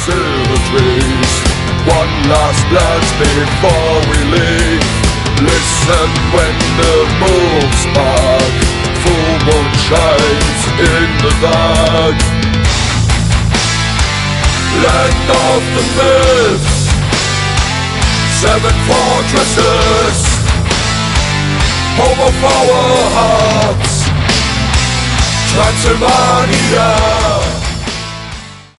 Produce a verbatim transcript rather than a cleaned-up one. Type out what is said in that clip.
silver trees. One last glance before we leave. Listen when the wolves bark. Full moon shines in the dark. Land of the myths, seven fortresses, home of our hearts, Transylvania.